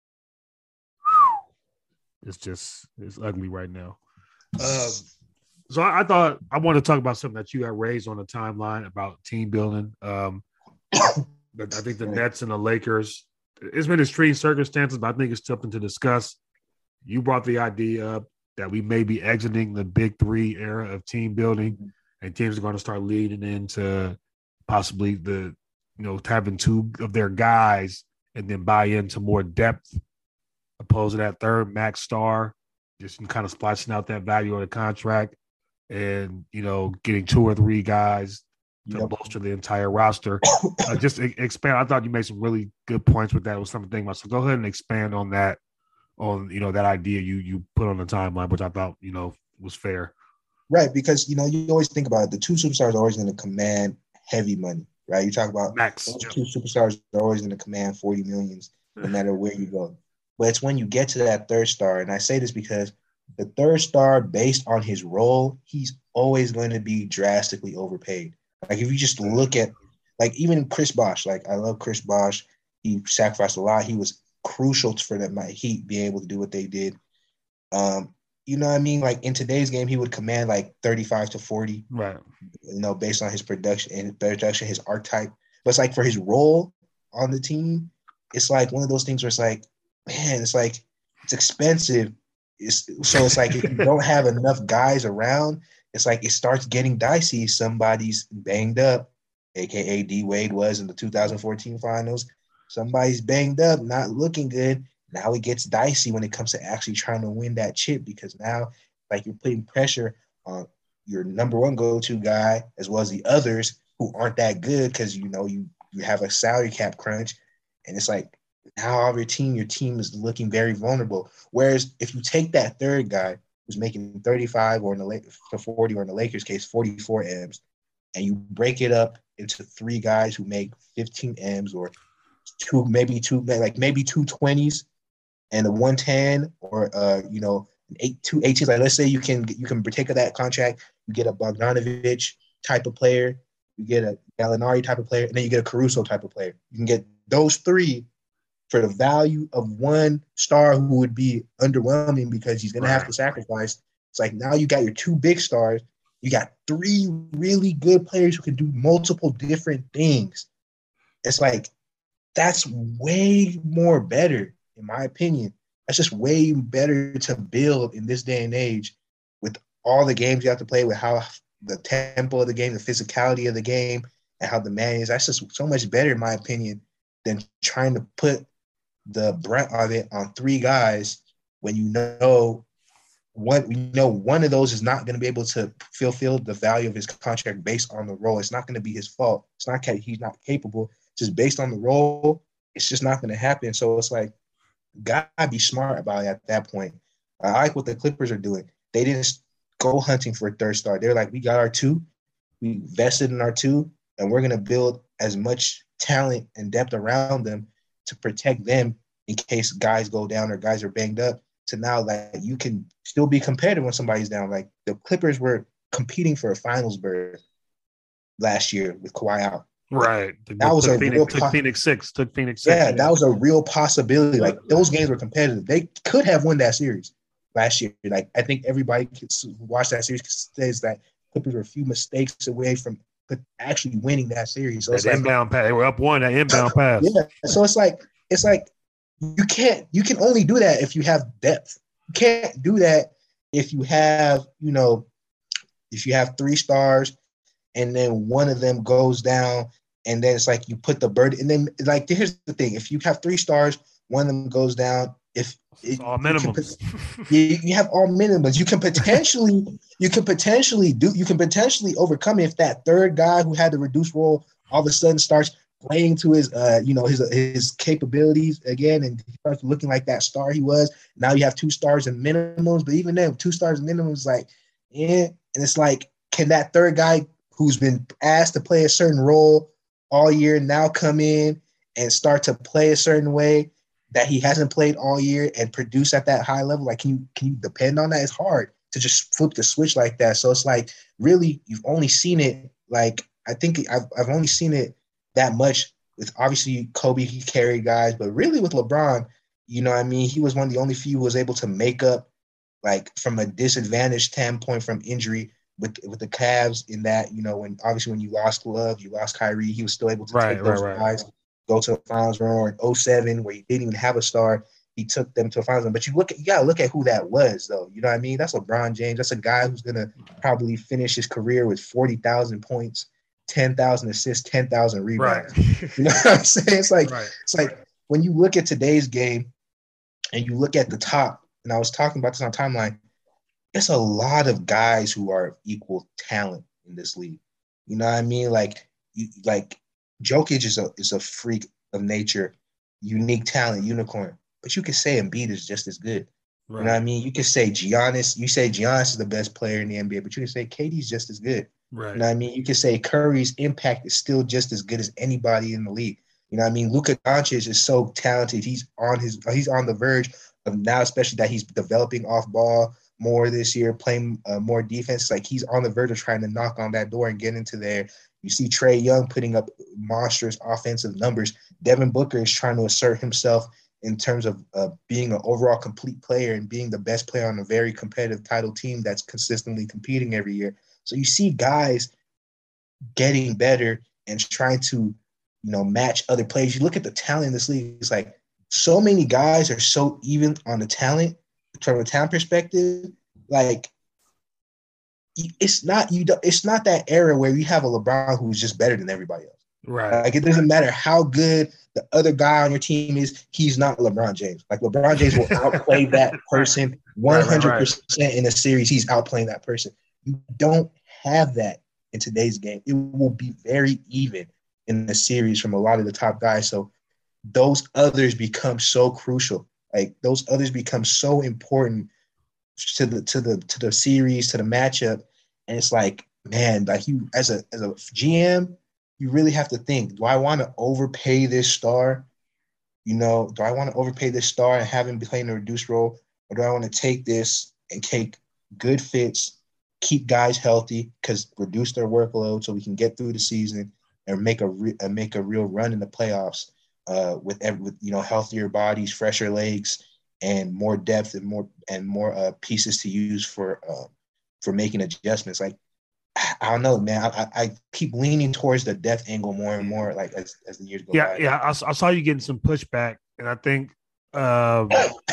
It's just it's ugly right now. Um, so I, I thought I wanted to talk about something that you had raised on the timeline about team building. Um, but I think the Nets and the Lakers, it's been extreme circumstances, but I think it's something to discuss. You brought the idea up that we may be exiting the big three era of team building, and teams are going to start leading into possibly the, you know, having two of their guys and then buy into more depth opposed to that third max star, just kind of splashing out that value of the contract and, you know, getting two or three guys to yep. bolster the entire roster. Uh, just expand. I thought you made some really good points with that. It was something to think about. So go ahead and expand on that, on, you know, that idea you you put on the timeline, which I thought, you know, was fair. Right, because, you know, you always think about it. The two superstars are always going to command heavy money, right? You talk about max. Those two superstars are always going to command forty millions no matter where you go. But it's when you get to that third star, and I say this because the third star, based on his role, he's always going to be drastically overpaid. Like, if you just look at, like, even Chris Bosh, like, I love Chris Bosh. He sacrificed a lot. He was crucial for them, my Heat being able to do what they did. Um, you know what I mean? Like, in today's game, he would command, like, thirty-five to forty. Right. You know, based on his production and production, his archetype. But it's like, for his role on the team, it's like one of those things where it's like, man, it's like it's expensive. It's, so it's like if you don't have enough guys around, it's like it starts getting dicey. Somebody's banged up, a k a. D. Wade was in the two thousand fourteen finals. Somebody's banged up, not looking good. Now it gets dicey when it comes to actually trying to win that chip because now like you're putting pressure on your number one go-to guy as well as the others who aren't that good because, you know, you, you have a salary cap crunch. And it's like, now all of your team, your team is looking very vulnerable. Whereas if you take that third guy who's making thirty-five or in the forty or in the Lakers case, forty-four M's, and you break it up into three guys who make fifteen M's or two, maybe two, like maybe two twenties and a one ten or, uh, you know, eight, two eighties. Like let's say you can, you can take that contract, you get a Bogdanovich type of player, you get a Gallinari type of player, and then you get a Caruso type of player. You can get those three for the value of one star who would be underwhelming because he's going right. to have to sacrifice. It's like now you got your two big stars. You got three really good players who can do multiple different things. It's like that's way more better, in my opinion. That's just way better to build in this day and age with all the games you have to play, with how the tempo of the game, the physicality of the game, and how the man is. That's just so much better, in my opinion, than trying to put the brunt of it on three guys when you know one, you know one of those is not going to be able to fulfill the value of his contract based on the role. It's not going to be his fault. It's not he's not capable. It's just based on the role. It's just not going to happen. So it's like, gotta be smart about it at that point. I like what the Clippers are doing. They didn't go hunting for a third star. They're like, we got our two, we vested in our two, and we're going to build as much talent and depth around them to protect them in case guys go down or guys are banged up, to now that you can still be competitive when somebody's down. Like the Clippers were competing for a finals berth last year with Kawhi out. Right. That was a Phoenix, real took po- Phoenix six. Took Phoenix six. Yeah, that was a real possibility. Like those games were competitive. They could have won that series last year. Like I think everybody who watched that series says that Clippers were a few mistakes away from actually winning that series. So that it's like, inbound pass. They were up one. That inbound pass. Yeah. So it's like it's like you can't. You can only do that if you have depth. You can't do that if you have, you know, if you have three stars and then one of them goes down and then it's like you put the bird, and then like here's the thing: if you have three stars, one of them goes down. If It's it, all you, can, minimums. you, you have all minimums, you can potentially you can potentially do you can potentially overcome it if that third guy who had the reduced role all of a sudden starts playing to his uh you know his his capabilities again, and he starts looking like that star he was. Now you have two stars and minimums, but even then, two stars and minimums, like yeah, and it's like, can that third guy who's been asked to play a certain role all year now come in and start to play a certain way that he hasn't played all year and produce at that high level? Like, can you can you depend on that? It's hard to just flip the switch like that. So it's like, really, you've only seen it, like, I think I've, I've only seen it that much with, obviously, Kobe, he carried guys, but really with LeBron, you know what I mean? He was one of the only few who was able to make up, like, from a disadvantage standpoint from injury with with the Cavs, in that, you know, when obviously when you lost Love, you lost Kyrie, he was still able to Right, take those right, right. guys, go to the finals run, or in oh seven where he didn't even have a star, he took them to a finals run. But you look at, you gotta look at who that was, though. You know what I mean? That's LeBron James. That's a guy who's gonna probably finish his career with forty thousand points, ten thousand assists, ten thousand rebounds. Right. You know what I'm saying? It's like Right. it's like when you look at today's game and you look at the top, and I was talking about this on timeline, it's a lot of guys who are equal talent in this league. You know what I mean? Like, you, like Jokic is a is a freak of nature, unique talent, unicorn. But you could say Embiid is just as good. Right. You know what I mean? You could say Giannis. You say Giannis is the best player in the N B A, but you can say K D's just as good. Right. You know what I mean? You could say Curry's impact is still just as good as anybody in the league. You know what I mean? Luka Doncic is so talented. He's on his he's on the verge of now, especially that he's developing off ball more this year, playing uh, more defense. Like, he's on the verge of trying to knock on that door and get into there. You see Trae Young putting up monstrous offensive numbers. Devin Booker is trying to assert himself in terms of uh, being an overall complete player and being the best player on a very competitive title team that's consistently competing every year. So you see guys getting better and trying to, you know, match other players. You look at the talent in this league, it's like so many guys are so even on the talent, from a talent perspective. Like, it's not you. It's not that era where you have a LeBron who's just better than everybody else. Right. Like, it doesn't matter how good the other guy on your team is. He's not LeBron James. Like, LeBron James will outplay that person one hundred percent right, right, right. in a series. He's outplaying that person. You don't have that in today's game. It will be very even in the series from a lot of the top guys. So those others become so crucial. Like, those others become so important to the to the to the series, to the matchup. And it's like, man, like, you as a as a G M, you really have to think, do I want to overpay this star? You know, do I want to overpay this star and have him playing a reduced role? Or do I want to take this and take good fits, keep guys healthy, because reduce their workload so we can get through the season and make a re- uh, make a real run in the playoffs uh, with, every, with you know healthier bodies, fresher legs, and more depth and more and more uh, pieces to use for uh, for making adjustments. Like, I don't know, man. I, I keep leaning towards the depth angle more and more, like, as, as the years go yeah, by. Yeah, I, I saw you getting some pushback, and I think, um,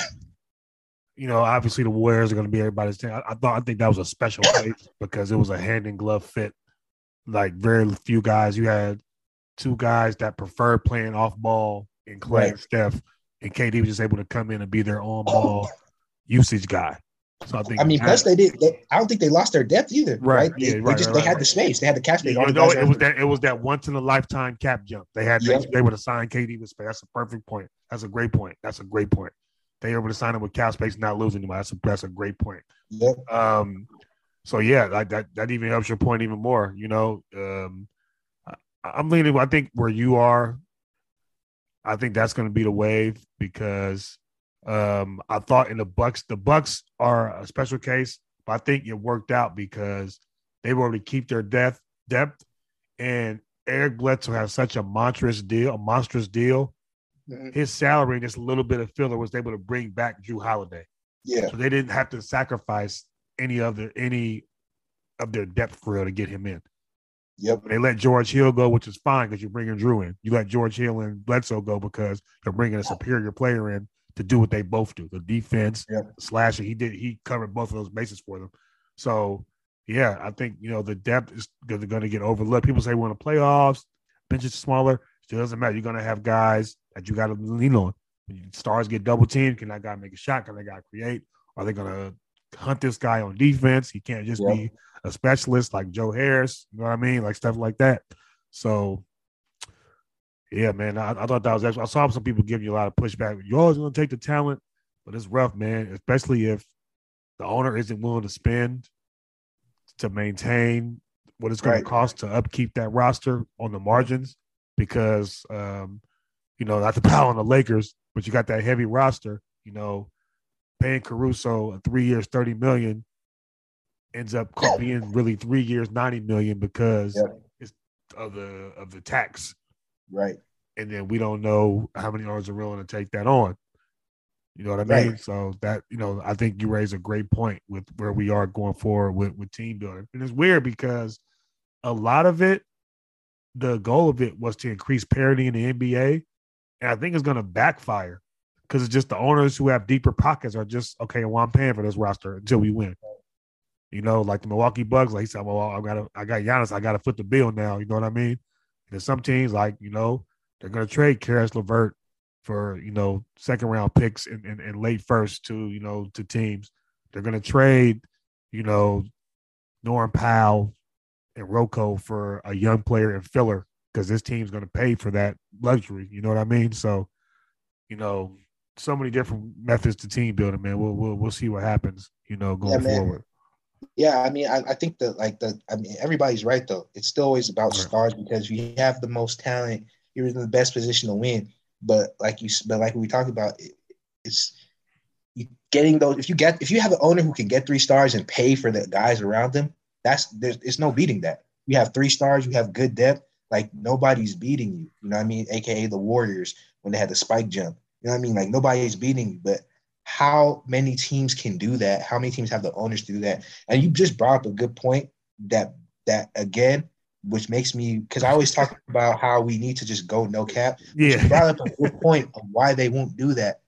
you know, obviously the Warriors are going to be everybody's thing. I, I thought I think that was a special case because it was a hand in glove fit. Like, very few guys. You had two guys that preferred playing off ball in Klay Right. and Steph, and K D was just able to come in and be their on ball usage guy. So I think I mean, that, plus they did. They, I don't think they lost their depth either. Right, Right? They, yeah, they right, just right, they right, had right. the space. They had the cap space. You All the know, guys it are- was that it was that once in a lifetime cap jump. They had Yep. they, they were to sign K D with space. That's a perfect point. That's a great point. That's a great point. They were able to sign him with cap space and not losing him. That's a that's a great point. Yep. Um, so yeah, like that that even helps your point even more. You know, um, I, I'm leaning. I think where you are, I think that's going to be the wave because um, I thought in the Bucks, the Bucks are a special case, but I think it worked out because they were able to keep their depth depth, and Eric Bledsoe has such a monstrous deal, a monstrous deal. Mhm. His salary and just a little bit of filler was able to bring back Drew Holiday. Yeah. So they didn't have to sacrifice any of the any of their depth for real to get him in. Yep. They let George Hill go, which is fine because you're bringing Drew in. You let George Hill and Bledsoe go because you're bringing a superior player in to do what they both do, the defense, Yep. slashing. He did. He covered both of those bases for them. So, yeah, I think, you know, the depth is going to get overlooked. People say we're in the playoffs. bench is smaller, it doesn't matter. You're gonna have guys that you got to lean on. When stars get double teamed, can that guy make a shot? Can that guy create? Are they gonna hunt this guy on defense? He can't just yep. be a specialist like Joe Harris. You know what I mean? Like stuff like that. So, yeah, man, I, I thought that was actually. I saw some people giving you a lot of pushback. You're always gonna take the talent, but it's rough, man. Especially if the owner isn't willing to spend to maintain what it's going right. to cost to upkeep that roster on the margins. Because, um, you know, not to pile on the Lakers, but you got that heavy roster. You know, paying Caruso a three years, thirty million dollars ends up being really three years, ninety million dollars because yep. it's of the of the tax. Right. And then we don't know how many owners are willing to take that on. You know what I mean? Right. So that, you know, I think you raise a great point with where we are going forward with, with team building. And it's weird because a lot of it, the goal of it was to increase parity in the N B A. And I think it's going to backfire because it's just the owners who have deeper pockets are just, okay, well, I'm paying for this roster until we win. You know, like the Milwaukee Bucks, like he said, well, I got I got Giannis, I got to foot the bill now. You know what I mean? And there's some teams like, you know, they're going to trade Karis LeVert for, you know, second round picks and, and, and late first to, you know, to teams. They're going to trade, you know, Norm Powell and Rocco for a young player and filler because this team's going to pay for that luxury. You know what I mean? So, you know, so many different methods to team building, man. We'll we'll, we'll see what happens, you know, going yeah, forward. Yeah, I mean, I, I think that like the, I mean, everybody's right though. It's still always about right. stars because you have the most talent, you're in the best position to win. But like you, but like we talked about, it, it's you getting those. If you get, if you have an owner who can get three stars and pay for the guys around them, that's there's, it's no beating that. You have three stars, you have good depth. Like nobody's beating you. You know what I mean? A K A the Warriors when they had the spike jump. You know what I mean? Like nobody's beating you. But how many teams can do that? How many teams have the owners to do that? And you just brought up a good point that that again. Which makes me, because I always talk about how we need to just go no cap. Yeah. You brought up a good point of why they won't do that.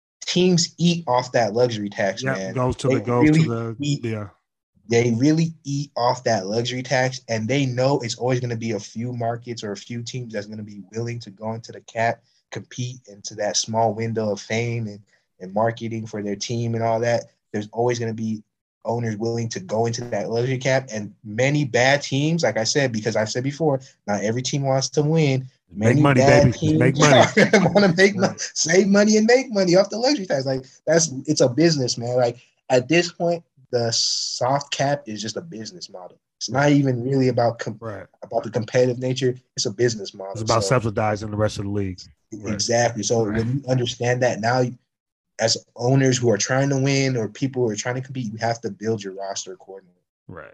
Teams eat off that luxury tax, yeah, man. Goes to they the goes really to the eat, yeah. They really eat off that luxury tax, and they know it's always going to be a few markets or a few teams that's going to be willing to go into the cap, compete into that small window of fame and, and marketing for their team and all that. There's always going to be owners willing to go into that luxury cap, and many bad teams, like I said, because I've said before, not every team wants to win. Many make money, bad baby. teams Make money. want to make money, save money, and make money off the luxury tax. Like that's it's a business, man. Like at this point, the soft cap is just a business model. It's not even really about com- right. about the competitive nature. It's a business model. It's about so, subsidizing the rest of the league. Exactly. Right. So right. when you understand that now, as owners who are trying to win or people who are trying to compete, you have to build your roster accordingly. Right.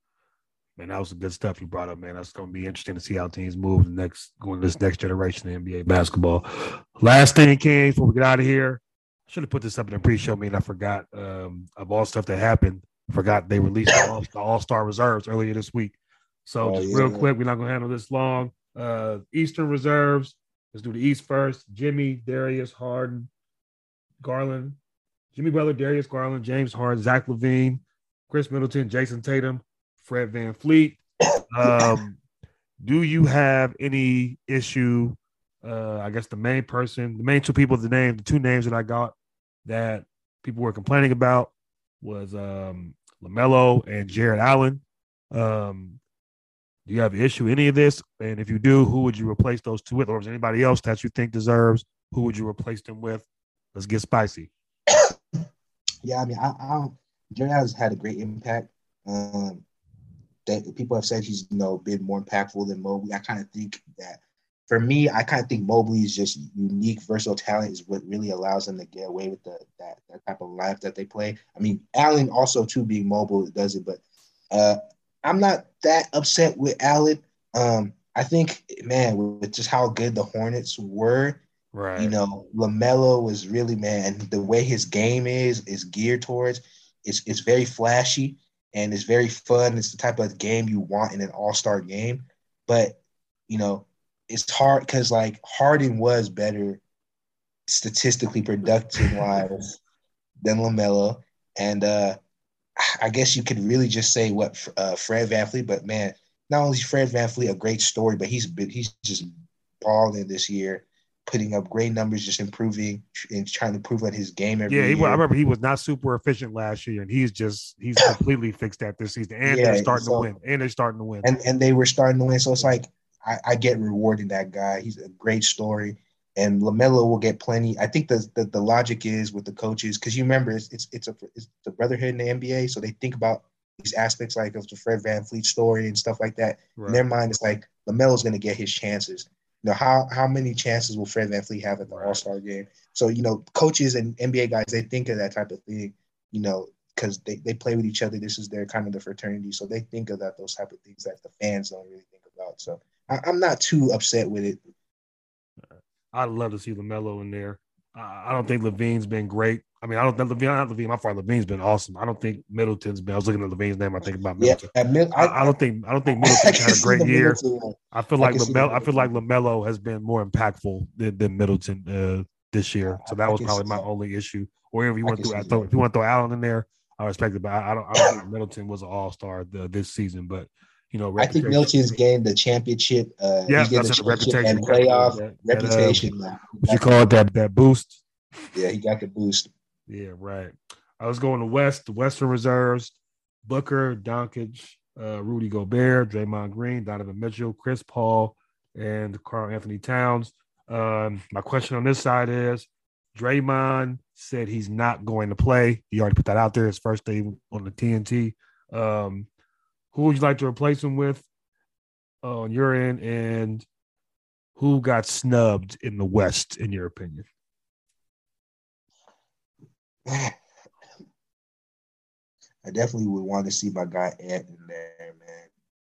Man, that was some good stuff you brought up, man. That's going to be interesting to see how teams move the next going to this next generation of N B A basketball. Last thing, King, before we get out of here, I should have put this up in the pre-show, man. I forgot um, of all stuff that happened. Forgot they released the, all, the All-Star reserves earlier this week. So oh, just yeah. real quick, we're not going to handle this long. Uh, Eastern reserves. Let's do the East first. Jimmy, Darius, Harden, Garland, Jimmy Butler, Darius Garland, James Harden, Zach LaVine, Chris Middleton, Jason Tatum, Fred VanVleet. Um, do you have any issue? Uh, I guess the main person, the main two people, the name, the two names that I got that people were complaining about was um, LaMelo and Jared Allen. Um, do you have an issue with any of this? And if you do, who would you replace those two with? Or is there anybody else that you think deserves? Who would you replace them with? Let's get spicy. Yeah, I mean, I, I don't. Jared Allen's had a great impact. Um, that people have said he's, you know, been more impactful than Mobley. I kind of think that, for me, I kind of think Mobley is just unique, versatile talent is what really allows them to get away with the that that type of life that they play. I mean, Allen also too being mobile does it, but uh, I'm not that upset with Allen. Um, I think, man, with just how good the Hornets were. Right. You know, LaMelo was really, man, the way his game is, is geared towards, it's, it's very flashy and it's very fun. It's the type of game you want in an all-star game. But, you know, it's hard because, like, Harden was better statistically production-wise than LaMelo. And uh, I guess you could really just say what uh, Fred VanVleet, but, man, not only is Fred VanVleet a great story, but he's been, he's just balling this year, putting up great numbers, just improving and trying to improve on his game every yeah, he, year. I remember he was not super efficient last year, and he's just he's completely fixed that this season. And Yeah, they're starting so- to win. And they're starting to win. and and they were starting to win. So it's like I, I get rewarding that guy. He's a great story, and LaMelo will get plenty. I think the the, the logic is with the coaches, because you remember it's it's it's a it's the brotherhood in the N B A, so they think about these aspects like of the Fred VanVleet story and stuff like that. Right. In their mind, it's like LaMelo's going to get his chances. You know, how how many chances will Fred VanVleet have at the Right. All-Star game? So, you know, coaches and N B A guys, they think of that type of thing, you know, because they, they play with each other. This is their kind of the fraternity. So they think of that, those type of things that the fans don't really think about. So I, I'm not too upset with it. I'd love to see LaMelo in there. Uh, I don't think Levine's been great. I mean, I don't think Levine, not Levine, my fault. Levine's been awesome. I don't think Middleton's been. I was looking at Levine's name. I think about Yeah, Middleton. at Mil- I, I don't think. I don't think I Middleton's can had a see great the year. Middleton one. I feel I like can see the Lamelo. I feel like Middleton. Lamelo has been more impactful than, than Middleton uh, this year. So that I was can probably see my that. only issue. Or if you I want can to see throw, that. if you want to throw Allen in there, I respect it. But I, I don't. I don't think Middleton was an All Star this season. But you know, I think reputation- Middleton's gained the championship. Uh, Yeah, he's getting that's the a championship reputation. and playoff That- that, uh, reputation now. What you call it? That that boost. Yeah, he got the boost. Yeah, right. I was going to West, the Western Reserves, Booker, Doncic, uh, Rudy Gobert, Draymond Green, Donovan Mitchell, Chris Paul, and Karl Anthony Towns. Um, my question on this side is, Draymond said he's not going to play. He already put that out there his first day on the T N T. Um, who would you like to replace him with uh, on your end, and who got snubbed in the West, in your opinion? I definitely would want to see my guy Ant in there, man.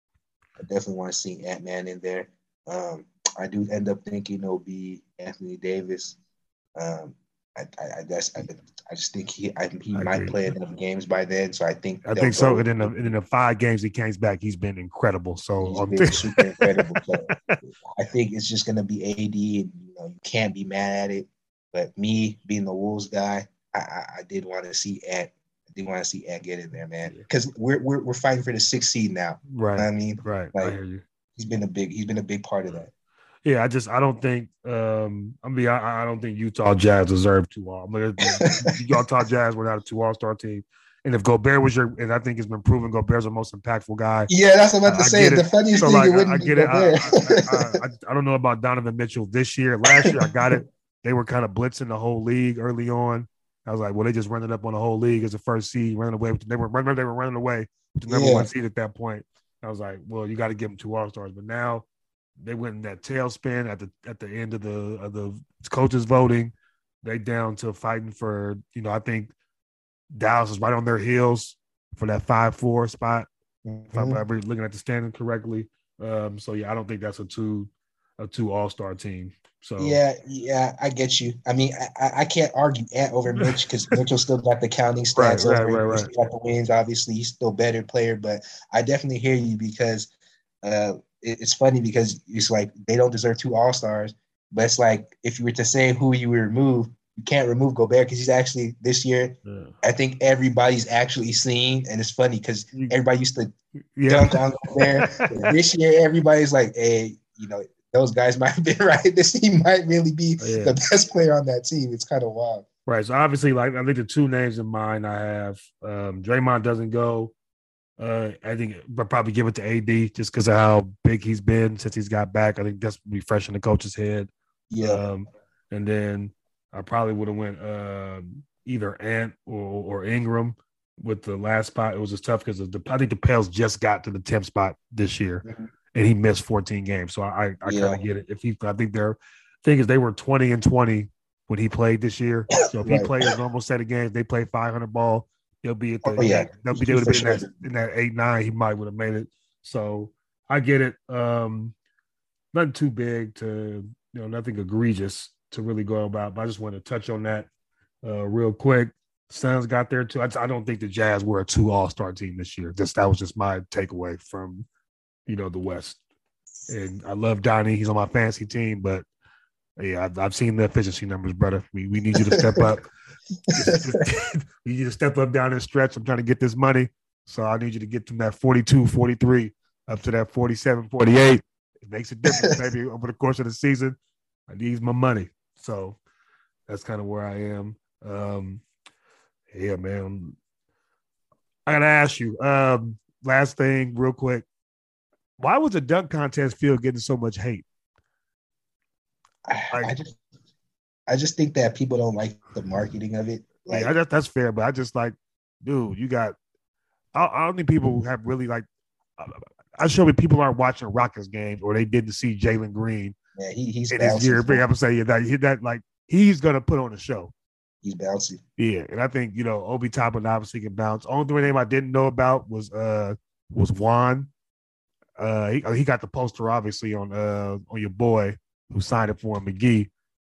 I definitely want to see Ant-Man in there. Um, I do end up thinking it'll be Anthony Davis. Um, I, I, I guess I, I just think he I, he I might agree. play enough games by then. So I think I they'll think so. go- And in the, and in the five games he came back, he's been incredible. So He's um, been super incredible. So I think it's just gonna be A D, and you know you can't be mad at it. But me being the Wolves guy, I, I, I did want to see Ant. I did want to see Ant get in there, man, because we're, we're we're fighting for the sixth seed now. right, I mean, right. I like- hear you. he's been a big he's been a big part of that. Yeah, I just I don't think um I mean I, I don't think Utah Jazz deserve two all. I mean, Utah Jazz were not a two all star team. And if Gobert was your, and I think it's been proven Gobert the most impactful guy. Yeah, that's what I'm about I to say. get The it. funniest So thing like it I, wouldn't I be get it. I, I, Gobert. I, I, I don't know about Donovan Mitchell this year. Last year I got it. They were kind of blitzing the whole league early on. I was like, well, they just running up on the whole league as a first seed, running away. With, they were remember they were running away with the number Yeah. one seed at that point. I was like, well, you got to give them two all stars. But now they went in that tailspin at the at the end of the of the coaches voting. They down to fighting for, you know, I think Dallas is right on their heels for that five four spot. If I'm Mhm. ever looking at the standing correctly. Um, so yeah, I don't think that's a two a two all star team. So Yeah, yeah, I get you. I mean, I, I- I can't argue Ant over Mitch because Mitchell still got the counting stats Right, right, over him. right, He's right. got the wins. Obviously, he's still a better player, but I definitely hear you because uh, it, it's funny because it's like they don't deserve two All Stars, but it's like if you were to say who you would remove, you can't remove Gobert because he's actually this year. yeah. I think everybody's actually seeing, and it's funny because You- everybody used to Yeah. dunk on Gobert. This year, everybody's like, hey, you know, those guys might have been right. This team might really be Yeah. the best player on that team. It's kind of wild. Right. So obviously, like I think the two names in mind I have, um, Draymond doesn't go. Uh, I think, but probably give it to A D just because of how big he's been since he's got back. I think that's refreshing the coach's head. Yeah. Um, and then I probably would have went um, either Ant or, or Ingram with the last spot. It was just tough because the I think the Pels just got to the tenth spot this year, Mhm. and he missed fourteen games. So I I, I Yeah. kind of get it. If he, I think their thing is they were twenty and twenty when he played this year. So if he Right. played a normal set of games, they played five hundred ball. They'll be at the Oh, yeah. they'll be, they For would have been sure. in that, in that eight nine. He might would have made it. So I get it. Um, nothing too big to you know nothing egregious to really go about. But I just want to touch on that uh, real quick. Suns got there too. I, I don't think the Jazz were a two All Star team this year. Just that was just my takeaway from you know the West. And I love Donnie. He's on my fantasy team, but yeah, I've, I've seen the efficiency numbers, brother. We we need you to step up. We need you to step up down this stretch. I'm trying to get this money, so I need you to get to that forty-two, forty-three up to that forty-seven, forty-eight. It makes a difference, maybe over the course of the season. I need my money. So that's kind of where I am. Um, yeah, man. I got to ask you, um, last thing real quick. Why was the dunk contest field getting so much hate? Like, I just I just think that people don't like the marketing of it. Like, yeah, that, that's fair, but I just like, dude, you got I, I don't think people have really like I show me people aren't watching Rockets games or they didn't see Jalen Green. Yeah, he, he's in his year. I'm saying that he that like he's gonna put on a show. He's bouncy. Yeah, and I think you know Obi Toppin obviously can bounce. Only name I didn't know about was uh was Juan. Uh, he he got the poster obviously on uh on your boy who signed it for him, McGee.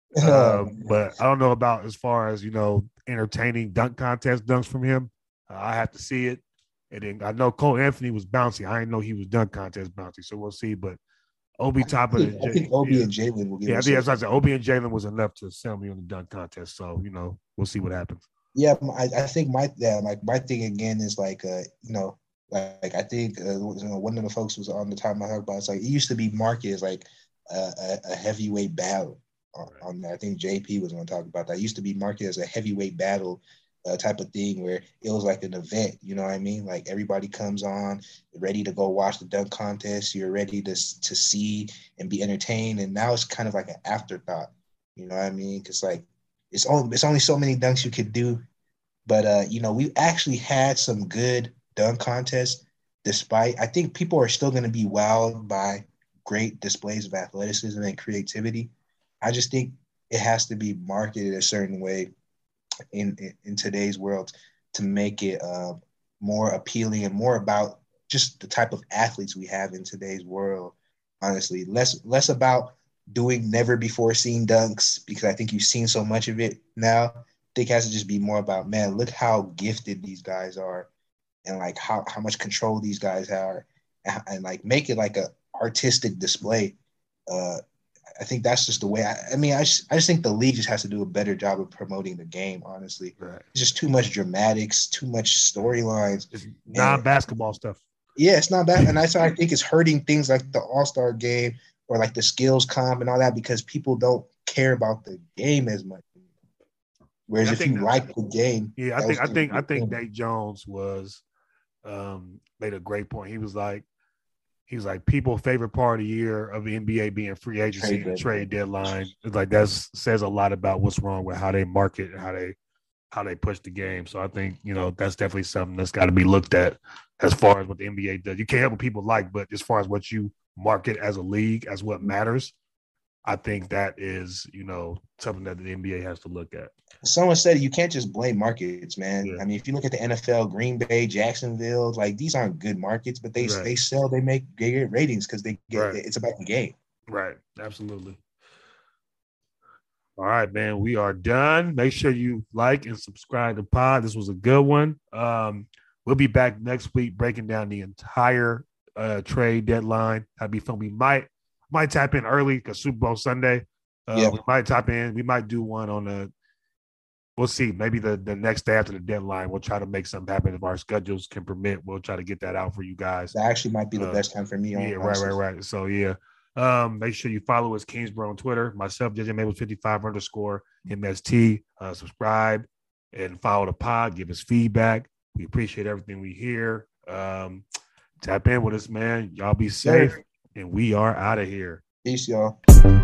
Uh, but I don't know about as far as you know entertaining dunk contest dunks from him. Uh, I have to see it. And then I know Cole Anthony was bouncy. I didn't know he was dunk contest bouncy, so we'll see. But Obi Toppin, I think, I think Obi yeah. and Jalen will get. Yeah, I think as I said, Obi and Jalen was enough to sell me on the dunk contest. So you know, we'll see what happens. Yeah, I, I think my yeah, like my thing again is like uh you know like I think uh, you know, one of the folks was on the time I heard about. It's like it used to be marketed as like a, a, a heavyweight battle. On, on that. I think J P was going to talk about that. It used to be marketed as a heavyweight battle uh, type of thing where it was like an event, you know what I mean? Like everybody comes on ready to go watch the dunk contest. You're ready to to see and be entertained. And now it's kind of like an afterthought, you know what I mean? Because like it's only, it's only so many dunks you could do. But, uh, you know, we actually had some good dunk contests despite – I think people are still going to be wowed by great displays of athleticism and creativity. I just think it has to be marketed a certain way in, in, in today's world to make it uh, more appealing and more about just the type of athletes we have in today's world, honestly. Less less about doing never-before-seen dunks because I think you've seen so much of it now. I think it has to just be more about, man, look how gifted these guys are and, like, how, how much control these guys are and, and like, make it like a artistic display. Uh, I think that's just the way. I, I mean, I just, I just think the league just has to do a better job of promoting the game, honestly. Right. It's just too much dramatics, too much storylines. It's non-basketball stuff. Yeah, it's not bad. And that's why I think it's hurting things like the All-Star game or like the skills comp and all that because people don't care about the game as much. Whereas if you that, like the game. Yeah, I think I think I think Nate Jones was um, made a great point. He was like, He was like, people's favorite part of the year of the N B A being free agency and the trade deadline. It's like that says a lot about what's wrong with how they market and how they how they push the game. So I think, you know, that's definitely something that's got to be looked at as far as what the N B A does. You can't help what people like, but as far as what you market as a league, as what matters, I think that is, you know, something that the N B A has to look at. Someone said you can't just blame markets, man. Yeah. I mean, if you look at the N F L, Green Bay, Jacksonville, like these aren't good markets, but they right. they sell, they make they get ratings because they get right. it's about the game. Right. Absolutely. All right, man. We are done. Make sure you like and subscribe to Pod. This was a good one. Um, we'll be back next week breaking down the entire uh, trade deadline. That'd be fun. We might might tap in early because Super Bowl Sunday. Uh, yeah. We might tap in. We might do one on the. We'll see. Maybe the, the next day after the deadline, we'll try to make something happen if our schedules can permit. We'll try to get that out for you guys. That actually might be the uh, best time for me. Yeah, right, right, right. So, yeah. Um, make sure you follow us, Kingsborough on Twitter. Myself, J J Mabel fifty-five underscore M S T. Uh, subscribe and follow the pod. Give us feedback. We appreciate everything we hear. Um, tap in with us, man. Y'all be safe. And we are out of here. Peace, y'all.